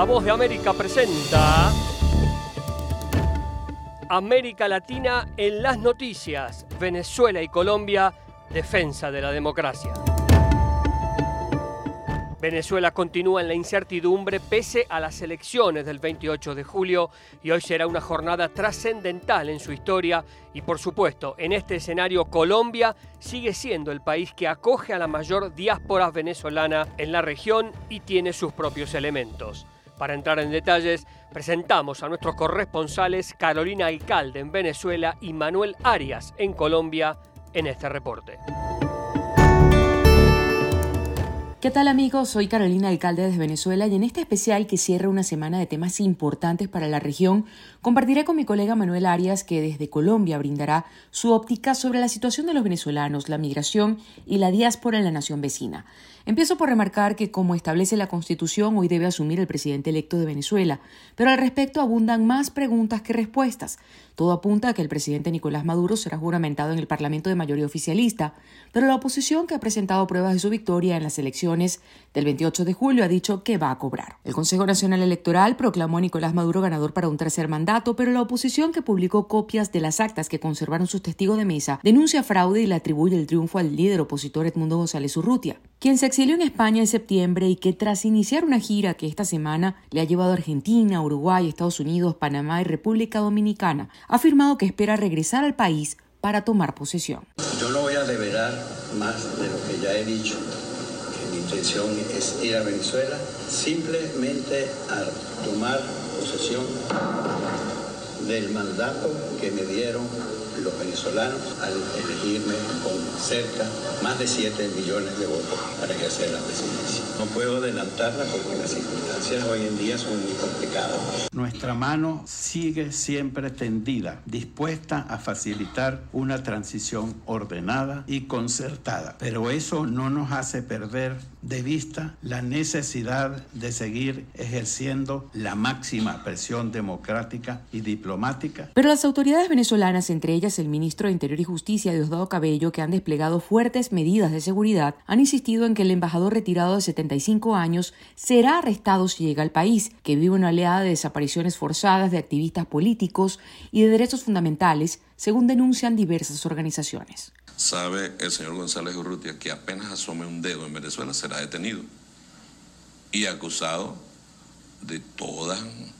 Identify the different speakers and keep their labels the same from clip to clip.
Speaker 1: La Voz de América presenta América Latina en las noticias. Venezuela y Colombia, defensa de la democracia. Venezuela continúa en la incertidumbre pese a las elecciones del 28 de julio y hoy será una jornada trascendental en su historia y, por supuesto, en este escenario Colombia sigue siendo el país que acoge a la mayor diáspora venezolana en la región y tiene sus propios elementos. Para entrar en detalles, presentamos a nuestros corresponsales Carolina Alcalde en Venezuela y Manuel Arias en Colombia en este reporte.
Speaker 2: ¿Qué tal, amigos? Soy Carolina Alcalde desde Venezuela y en este especial que cierra una semana de temas importantes para la región, compartiré con mi colega Manuel Arias, que desde Colombia brindará su óptica sobre la situación de los venezolanos, la migración y la diáspora en la nación vecina. Empiezo por remarcar que, como establece la Constitución, hoy debe asumir el presidente electo de Venezuela, pero al respecto abundan más preguntas que respuestas. Todo apunta a que el presidente Nicolás Maduro será juramentado en el Parlamento de mayoría oficialista, pero la oposición, que ha presentado pruebas de su victoria en las elecciones del 28 de julio, ha dicho que va a cobrar. El Consejo Nacional Electoral proclamó a Nicolás Maduro ganador para un tercer mandato, pero la oposición, que publicó copias de las actas que conservaron sus testigos de mesa, denuncia fraude y le atribuye el triunfo al líder opositor Edmundo González Urrutia, quien se exilió en España en septiembre y que, tras iniciar una gira que esta semana le ha llevado a Argentina, Uruguay, Estados Unidos, Panamá y República Dominicana, ha afirmado que espera regresar al país para tomar posesión.
Speaker 3: Yo no voy a develar más de lo que ya he dicho, que mi intención es ir a Venezuela simplemente a tomar posesión del mandato que me dieron los venezolanos al elegirme con más de 7 millones de votos para ejercer la presidencia. No puedo adelantarla porque las circunstancias hoy en día son muy complicadas.
Speaker 4: Nuestra mano sigue siempre tendida, dispuesta a facilitar una transición ordenada y concertada, pero eso no nos hace perder de vista la necesidad de seguir ejerciendo la máxima presión democrática y diplomática.
Speaker 2: Pero las autoridades venezolanas, entre ellas el ministro de Interior y Justicia, Diosdado Cabello, que han desplegado fuertes medidas de seguridad, han insistido en que el embajador retirado de 75 años será arrestado si llega al país, que vive una oleada de desapariciones forzadas de activistas políticos y de derechos fundamentales, según denuncian diversas organizaciones.
Speaker 5: Sabe el señor González Urrutia que apenas asome un dedo en Venezuela será detenido y acusado de todos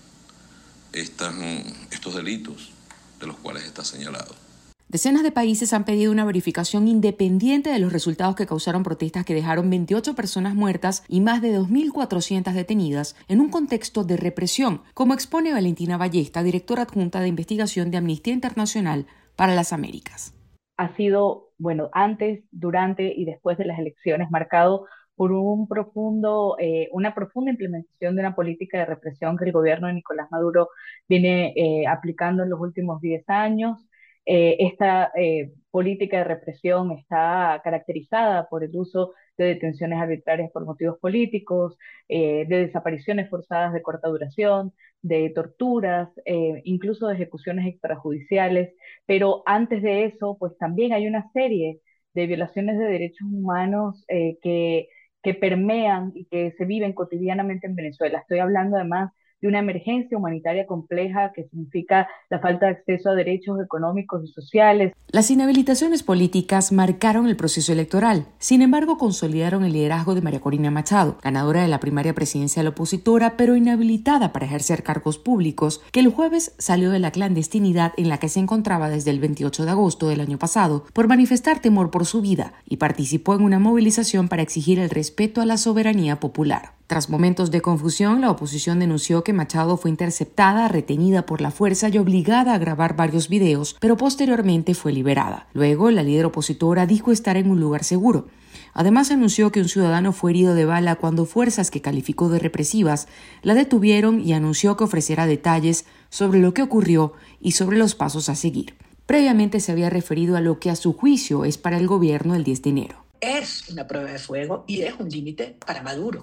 Speaker 5: estos delitos de los cuales está señalado.
Speaker 2: Decenas de países han pedido una verificación independiente de los resultados que causaron protestas que dejaron 28 personas muertas y más de 2.400 detenidas en un contexto de represión, como expone Valentina Ballesta, directora adjunta de investigación de Amnistía Internacional para las Américas.
Speaker 6: Ha sido, antes, durante y después de las elecciones, marcado por una profunda implementación de una política de represión que el gobierno de Nicolás Maduro viene aplicando en los últimos 10 años. Esta política de represión está caracterizada por el uso de detenciones arbitrarias por motivos políticos, de desapariciones forzadas de corta duración, de torturas, incluso de ejecuciones extrajudiciales. Pero antes de eso, pues también hay una serie de violaciones de derechos humanos que permean y que se viven cotidianamente en Venezuela. Estoy hablando además de una emergencia humanitaria compleja que significa la falta de acceso a derechos económicos y sociales.
Speaker 2: Las inhabilitaciones políticas marcaron el proceso electoral. Sin embargo, consolidaron el liderazgo de María Corina Machado, ganadora de la primaria presidencial opositora, pero inhabilitada para ejercer cargos públicos, que el jueves salió de la clandestinidad en la que se encontraba desde el 28 de agosto del año pasado por manifestar temor por su vida y participó en una movilización para exigir el respeto a la soberanía popular. Tras momentos de confusión, la oposición denunció que Machado fue interceptada, retenida por la fuerza y obligada a grabar varios videos, pero posteriormente fue liberada. Luego, la líder opositora dijo estar en un lugar seguro. Además, anunció que un ciudadano fue herido de bala cuando fuerzas que calificó de represivas la detuvieron y anunció que ofrecerá detalles sobre lo que ocurrió y sobre los pasos a seguir. Previamente se había referido a lo que a su juicio es para el gobierno el 10 de enero.
Speaker 7: Es una prueba de fuego y es un límite para Maduro.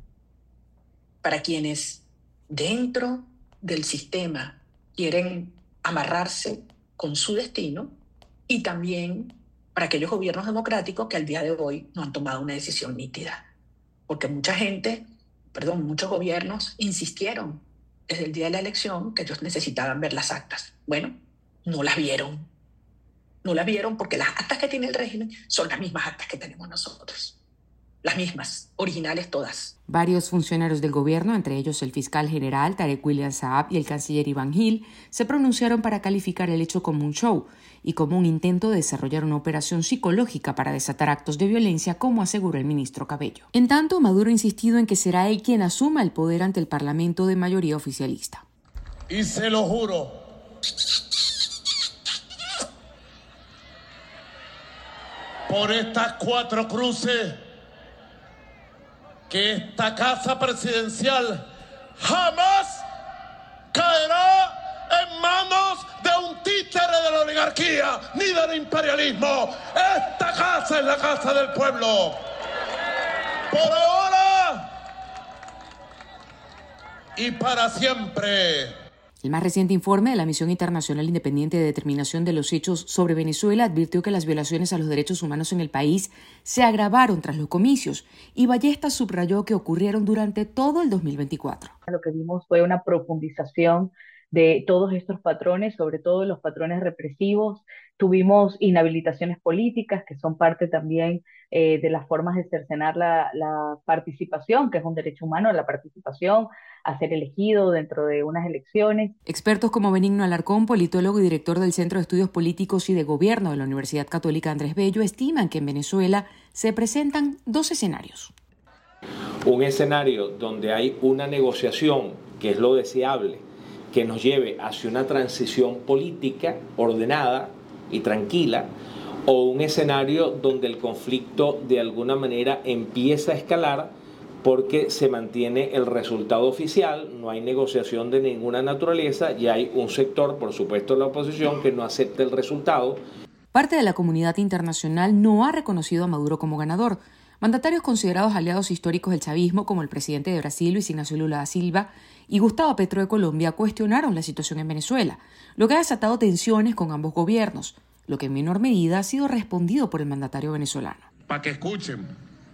Speaker 7: Para quienes dentro del sistema quieren amarrarse con su destino y también para aquellos gobiernos democráticos que al día de hoy no han tomado una decisión nítida. Porque mucha gente muchos gobiernos insistieron desde el día de la elección que ellos necesitaban ver las actas. Bueno, no las vieron. No las vieron porque las actas que tiene el régimen son las mismas actas que tenemos nosotros. Las mismas, originales todas.
Speaker 2: Varios funcionarios del gobierno, entre ellos el fiscal general Tarek William Saab y el canciller Iván Gil, se pronunciaron para calificar el hecho como un show y como un intento de desarrollar una operación psicológica para desatar actos de violencia, como aseguró el ministro Cabello. En tanto, Maduro ha insistido en que será él quien asuma el poder ante el parlamento de mayoría oficialista.
Speaker 8: Y se lo juro, por estas 4 cruces, que esta casa presidencial jamás caerá en manos de un títere de la oligarquía ni del imperialismo. Esta casa es la casa del pueblo. Por ahora y para siempre.
Speaker 2: El más reciente informe de la Misión Internacional Independiente de Determinación de los Hechos sobre Venezuela advirtió que las violaciones a los derechos humanos en el país se agravaron tras los comicios, y Ballesta subrayó que ocurrieron durante todo el 2024.
Speaker 6: Lo que vimos fue una profundización de todos estos patrones, sobre todo los patrones represivos. Tuvimos inhabilitaciones políticas, que son parte también de las formas de cercenar la participación, que es un derecho humano, la participación, a ser elegido dentro de unas elecciones.
Speaker 2: Expertos como Benigno Alarcón, politólogo y director del Centro de Estudios Políticos y de Gobierno de la Universidad Católica Andrés Bello, estiman que en Venezuela se presentan 2 escenarios.
Speaker 9: Un escenario donde hay una negociación, que es lo deseable, que nos lleve hacia una transición política ordenada y tranquila, o un escenario donde el conflicto de alguna manera empieza a escalar porque se mantiene el resultado oficial, no hay negociación de ninguna naturaleza y hay un sector, por supuesto la oposición, que no acepta el resultado.
Speaker 2: Parte de la comunidad internacional no ha reconocido a Maduro como ganador. Mandatarios considerados aliados históricos del chavismo, como el presidente de Brasil, Luis Ignacio Lula da Silva, y Gustavo Petro de Colombia, cuestionaron la situación en Venezuela, lo que ha desatado tensiones con ambos gobiernos, lo que en menor medida ha sido respondido por el mandatario venezolano.
Speaker 8: Para que escuchen,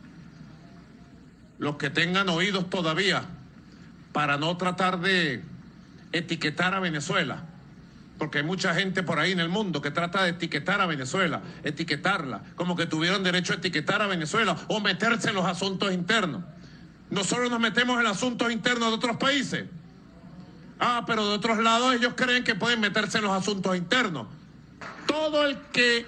Speaker 8: los que tengan oídos todavía, para no tratar de etiquetar a Venezuela, porque hay mucha gente por ahí en el mundo que trata de etiquetar a Venezuela, etiquetarla, como que tuvieron derecho a etiquetar a Venezuela o meterse en los asuntos internos. Nosotros nos metemos en asuntos internos de otros países. Pero de otros lados ellos creen que pueden meterse en los asuntos internos. Todo el que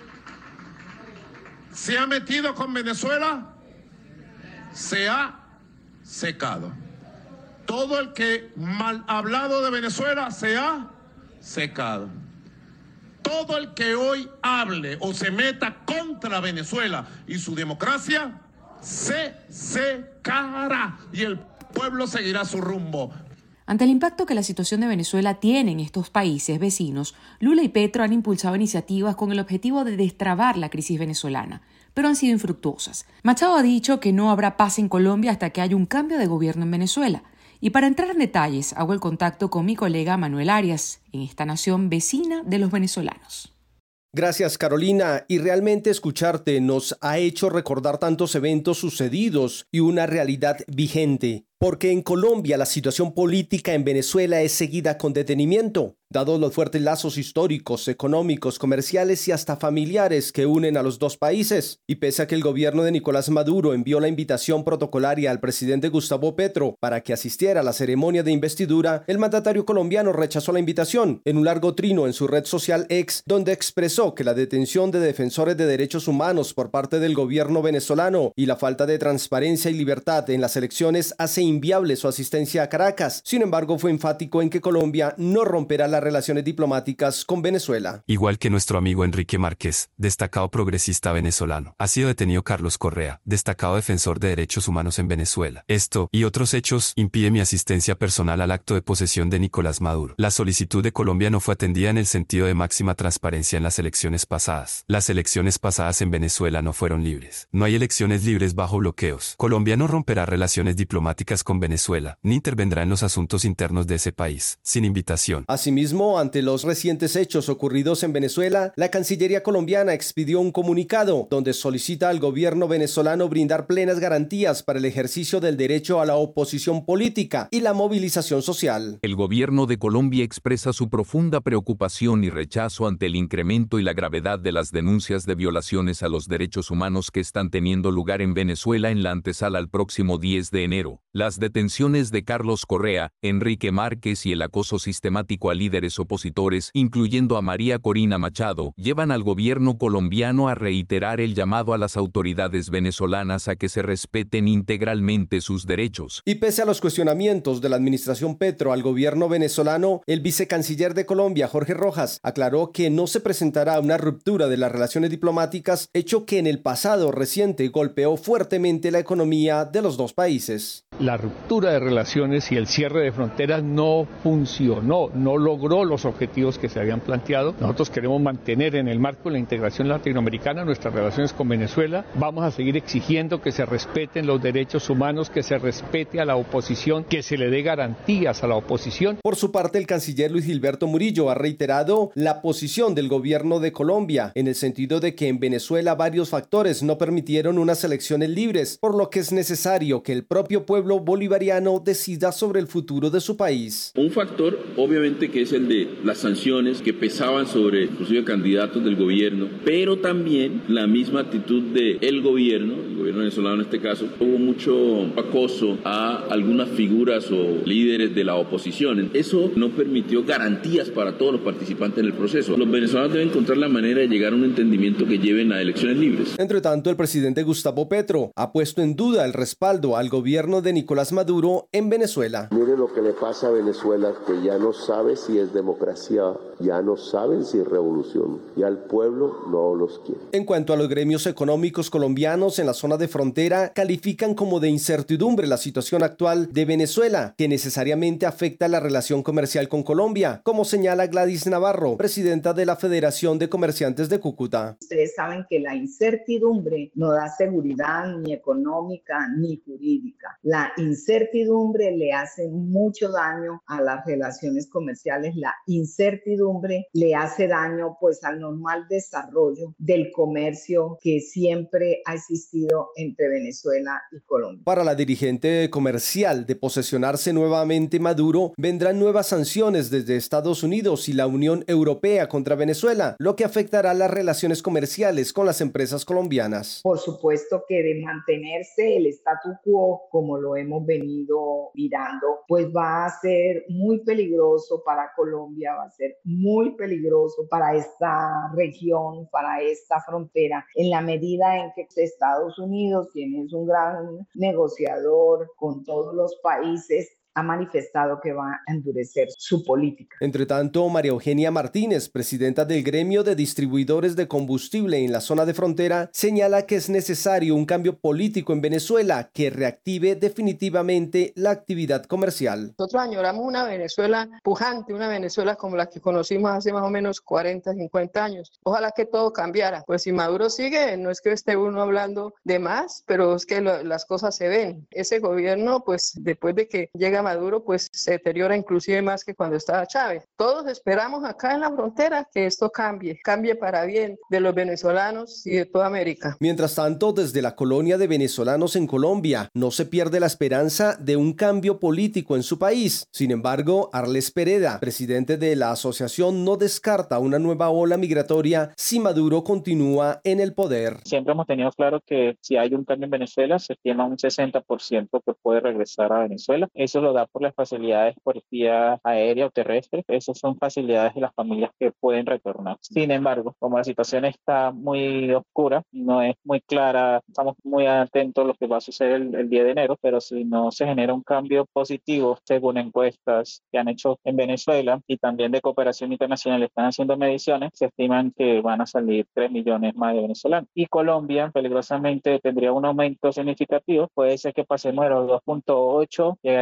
Speaker 8: se ha metido con Venezuela se ha secado. Todo el que mal hablado de Venezuela se ha secado. Todo el que hoy hable o se meta contra Venezuela y su democracia se secará y el pueblo seguirá su rumbo.
Speaker 2: Ante el impacto que la situación de Venezuela tiene en estos países vecinos, Lula y Petro han impulsado iniciativas con el objetivo de destrabar la crisis venezolana, pero han sido infructuosas. Machado ha dicho que no habrá paz en Colombia hasta que haya un cambio de gobierno en Venezuela. Y para entrar en detalles, hago el contacto con mi colega Manuel Arias, en esta nación vecina de los venezolanos.
Speaker 10: Gracias, Carolina, y realmente escucharte nos ha hecho recordar tantos eventos sucedidos y una realidad vigente, porque en Colombia la situación política en Venezuela es seguida con detenimiento, dados los fuertes lazos históricos, económicos, comerciales y hasta familiares que unen a los dos países. Y pese a que el gobierno de Nicolás Maduro envió la invitación protocolaria al presidente Gustavo Petro para que asistiera a la ceremonia de investidura, el mandatario colombiano rechazó la invitación en un largo trino en su red social X, donde expresó que la detención de defensores de derechos humanos por parte del gobierno venezolano y la falta de transparencia y libertad en las elecciones hace inviable su asistencia a Caracas. Sin embargo, fue enfático en que Colombia no romperá las relaciones diplomáticas con Venezuela.
Speaker 11: Igual que nuestro amigo Enrique Márquez, destacado progresista venezolano, ha sido detenido Carlos Correa, destacado defensor de derechos humanos en Venezuela. Esto y otros hechos impide mi asistencia personal al acto de posesión de Nicolás Maduro. La solicitud de Colombia no fue atendida en el sentido de máxima transparencia en las elecciones pasadas. Las elecciones pasadas en Venezuela no fueron libres. No hay elecciones libres bajo bloqueos. Colombia no romperá relaciones diplomáticas con Venezuela, ni intervendrá en los asuntos internos de ese país, sin invitación.
Speaker 10: Asimismo, Asimismo, ante los recientes hechos ocurridos en Venezuela, la Cancillería colombiana expidió un comunicado donde solicita al gobierno venezolano brindar plenas garantías para el ejercicio del derecho a la oposición política y la movilización social.
Speaker 12: El gobierno de Colombia expresa su profunda preocupación y rechazo ante el incremento y la gravedad de las denuncias de violaciones a los derechos humanos que están teniendo lugar en Venezuela en la antesala al próximo 10 de enero. Las detenciones de Carlos Correa, Enrique Márquez y el acoso sistemático a líderes opositores, incluyendo a María Corina Machado, llevan al gobierno colombiano a reiterar el llamado a las autoridades venezolanas a que se respeten integralmente sus derechos.
Speaker 10: Y pese a los cuestionamientos de la administración Petro al gobierno venezolano, el vicecanciller de Colombia, Jorge Rojas, aclaró que no se presentará una ruptura de las relaciones diplomáticas, hecho que en el pasado reciente golpeó fuertemente la economía de los dos países.
Speaker 13: La ruptura de relaciones y el cierre de fronteras no funcionó, no logró los objetivos que se habían planteado. Nosotros queremos mantener en el marco de la integración latinoamericana nuestras relaciones con Venezuela. Vamos a seguir exigiendo que se respeten los derechos humanos, que se respete a la oposición, que se le dé garantías a la oposición.
Speaker 10: Por su parte, el canciller Luis Gilberto Murillo ha reiterado la posición del gobierno de Colombia en el sentido de que en Venezuela varios factores no permitieron unas elecciones libres, por lo que es necesario que el propio pueblo bolivariano decida sobre el futuro de su país.
Speaker 14: Un factor, obviamente, que es el de las sanciones que pesaban sobre inclusive candidatos del gobierno, pero también la misma actitud del gobierno, el gobierno venezolano en este caso. Hubo mucho acoso a algunas figuras o líderes de la oposición. Eso no permitió garantías para todos los participantes en el proceso. Los venezolanos deben encontrar la manera de llegar a un entendimiento que lleven a elecciones libres.
Speaker 10: Entre tanto, el presidente Gustavo Petro ha puesto en duda el respaldo al gobierno de Nicolás Maduro en Venezuela.
Speaker 15: Mire lo que le pasa a Venezuela, que ya no sabe si es democracia, ya no saben si es revolución, ya el pueblo no los quiere.
Speaker 10: En cuanto a los gremios económicos colombianos en la zona de frontera, califican como de incertidumbre la situación actual de Venezuela, que necesariamente afecta la relación comercial con Colombia, como señala Gladys Navarro, presidenta de la Federación de Comerciantes de Cúcuta.
Speaker 16: Ustedes saben que la incertidumbre no da seguridad ni económica ni jurídica. La incertidumbre le hace mucho daño a las relaciones comerciales. La incertidumbre le hace daño pues al normal desarrollo del comercio que siempre ha existido entre Venezuela y Colombia.
Speaker 10: Para la dirigente comercial, de posesionarse nuevamente Maduro, vendrán nuevas sanciones desde Estados Unidos y la Unión Europea contra Venezuela, lo que afectará las relaciones comerciales con las empresas colombianas.
Speaker 16: Por supuesto que de mantenerse el statu quo, como lo hemos venido mirando, pues va a ser muy peligroso para Colombia, va a ser muy peligroso para esta región, para esta frontera, en la medida en que Estados Unidos, quien es un gran negociador con todos los países, ha manifestado que va a endurecer su política.
Speaker 10: Entre tanto, María Eugenia Martínez, presidenta del gremio de distribuidores de combustible en la zona de frontera, señala que es necesario un cambio político en Venezuela que reactive definitivamente la actividad comercial.
Speaker 17: Nosotros añoramos una Venezuela pujante, una Venezuela como la que conocimos hace más o menos 40, 50 años. Ojalá que todo cambiara. Pues si Maduro sigue, no es que esté uno hablando de más, pero es que las cosas se ven. Ese gobierno, pues después de que llega Maduro, pues se deteriora inclusive más que cuando estaba Chávez. Todos esperamos acá en la frontera que esto cambie para bien de los venezolanos y de toda América.
Speaker 10: Mientras tanto, desde la colonia de venezolanos en Colombia, no se pierde la esperanza de un cambio político en su país. Sin embargo, Arles Pereda, presidente de la asociación, no descarta una nueva ola migratoria si Maduro continúa en el poder.
Speaker 18: Siempre hemos tenido claro que si hay un cambio en Venezuela, se estima un 60% que puede regresar a Venezuela. Eso lo da por las facilidades por vía aérea o terrestre. Esas son facilidades de las familias que pueden retornar. Sin embargo, como la situación está muy oscura, no es muy clara, estamos muy atentos a lo que va a suceder el 10 de enero, pero si no se genera un cambio positivo, según encuestas que han hecho en Venezuela y también de cooperación internacional están haciendo mediciones, se estiman que van a salir 3 millones más de venezolanos. Y Colombia, peligrosamente, tendría un aumento significativo. Puede ser que pasemos de los 2.8, llegaríamos a los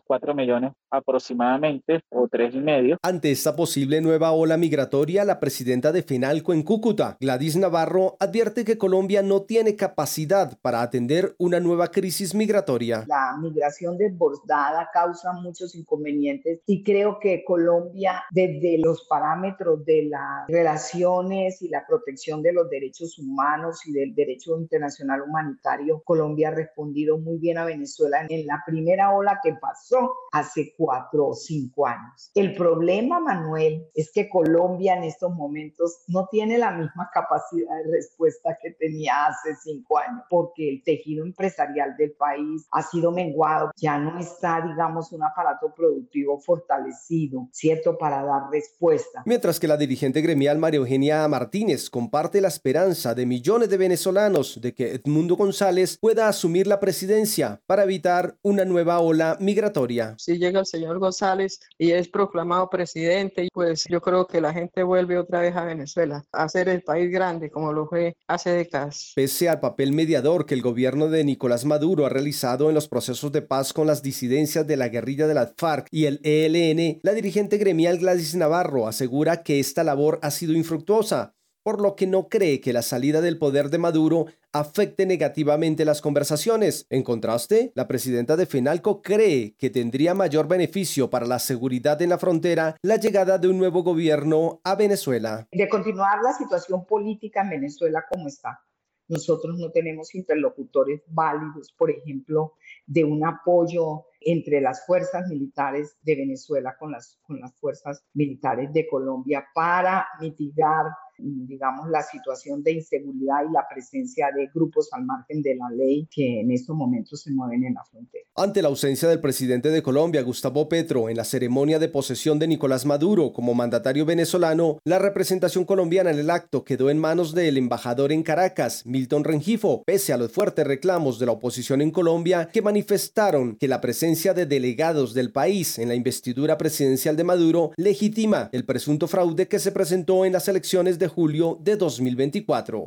Speaker 18: 4 millones aproximadamente, o 3,5.
Speaker 10: Ante esta posible nueva ola migratoria, la presidenta de FENALCO en Cúcuta, Gladys Navarro, advierte que Colombia no tiene capacidad para atender una nueva crisis migratoria.
Speaker 16: La migración desbordada causa muchos inconvenientes y creo que Colombia, desde los parámetros de las relaciones y la protección de los derechos humanos y del derecho internacional humanitario, Colombia ha respondido muy bien a Venezuela en la primera ola que pasó hace 4 o 5 años. El problema, Manuel, es que Colombia en estos momentos no tiene la misma capacidad de respuesta que tenía hace 5 años, porque el tejido empresarial del país ha sido menguado, ya no está, digamos, un aparato productivo fortalecido, ¿cierto?, para dar respuesta.
Speaker 10: Mientras que la dirigente gremial María Eugenia Martínez comparte la esperanza de millones de venezolanos de que Edmundo González pueda asumir la presidencia para evitar una nueva ola migratoria.
Speaker 17: Si llega el señor González y es proclamado presidente, pues yo creo que la gente vuelve otra vez a Venezuela, a ser el país grande como lo fue hace décadas.
Speaker 10: Pese al papel mediador que el gobierno de Nicolás Maduro ha realizado en los procesos de paz con las disidencias de la guerrilla de las FARC y el ELN, la dirigente gremial Gladys Navarro asegura que esta labor ha sido infructuosa, por lo que no cree que la salida del poder de Maduro afecte negativamente las conversaciones. En contraste, la presidenta de FENALCO cree que tendría mayor beneficio para la seguridad en la frontera la llegada de un nuevo gobierno a Venezuela.
Speaker 16: De continuar la situación política en Venezuela como está, nosotros no tenemos interlocutores válidos, por ejemplo, de un apoyo entre las fuerzas militares de Venezuela con las fuerzas militares de Colombia para mitigar, digamos, la situación de inseguridad y la presencia de grupos al margen de la ley que en estos momentos se mueven en la frontera.
Speaker 10: Ante la ausencia del presidente de Colombia, Gustavo Petro, en la ceremonia de posesión de Nicolás Maduro como mandatario venezolano, la representación colombiana en el acto quedó en manos del embajador en Caracas, Milton Rengifo, pese a los fuertes reclamos de la oposición en Colombia que manifestaron que la presencia de delegados del país en la investidura presidencial de Maduro legitima el presunto fraude que se presentó en las elecciones de julio de 2024.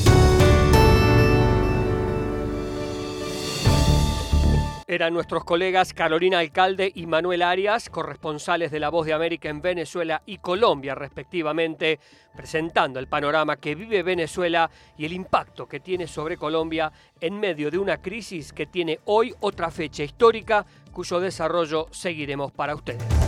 Speaker 1: Eran nuestros colegas Carolina Alcalde y Manuel Arias, corresponsales de La Voz de América en Venezuela y Colombia, respectivamente, presentando el panorama que vive Venezuela y el impacto que tiene sobre Colombia en medio de una crisis que tiene hoy otra fecha histórica, cuyo desarrollo seguiremos para ustedes.